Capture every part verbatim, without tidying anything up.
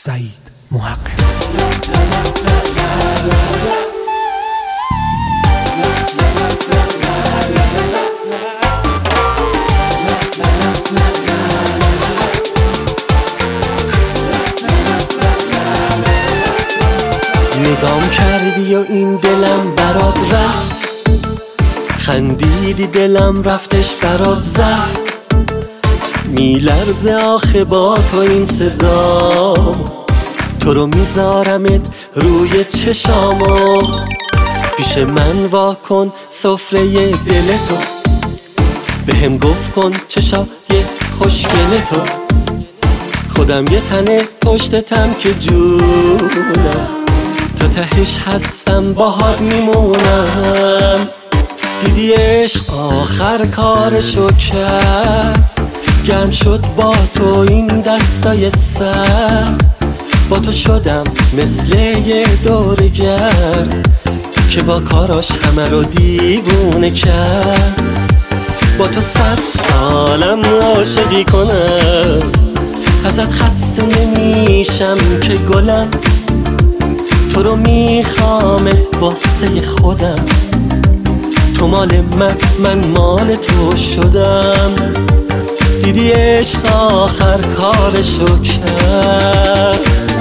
سعید محقق. نگام کردی و این دلم برات رفت، خندیدی دلم رفتش برات زفت. میلرزه آخه با تو این صدا، تو رو میذارمت روی چشامو. پیش من واکن سفره دل تو، بهم گفت کن چشای خوشگل تو. خودم یه تنه پشتتم که جونم، تو تهش هستم باهات میمونم. دیدی عشق آخر کارشو کرد، گرم شد با تو این دستای سرد. با تو شدم مثل یه دورگرد که با کاراش همه رو دیوونه کرد. با تو صد سالم عاشقی کنم، ازت خسته نمیشم که گلم. تو رو میخوامت واسه خودم، تو مال من من مال تو شدم. دیدی عشق آخر کارشو کرد.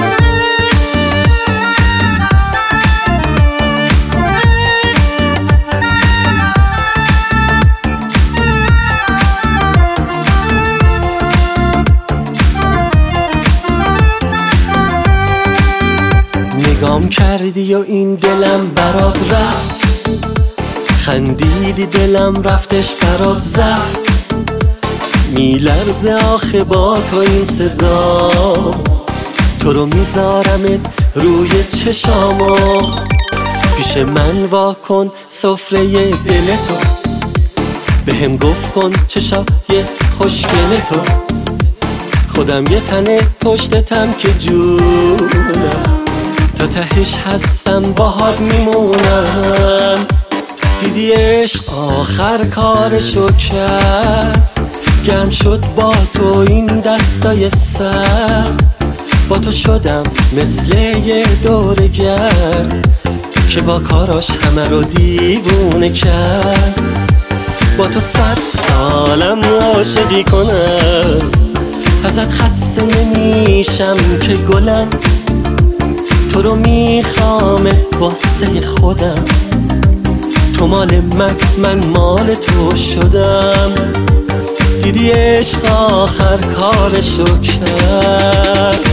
نگام کردی و این دلم برات رفت، خندیدی دلم رفتش برات زفت. میلرزه آخه با تو این صدا، تو رو میذارمت روی چشامو. پیش من واکن سفره دل تو، بهم گفت کن چشای خوشگل تو. خودم یه تنه پشتتم که جونم، تو تهش هستم باهات میمونم. دیدی عشق آخر کارشو کرد، گرم شد با تو این دستای سرد. با تو شدم مثل یه دورگرد که با کاراش همه رو دیوونه کرد. با تو صد سالم عاشقی کنم، ازت خسته نمیشم که گلم. تو رو میخوامت واسه خودم، تو مال من من مال تو شدم. دیدی عشق آخر کارشو کرد.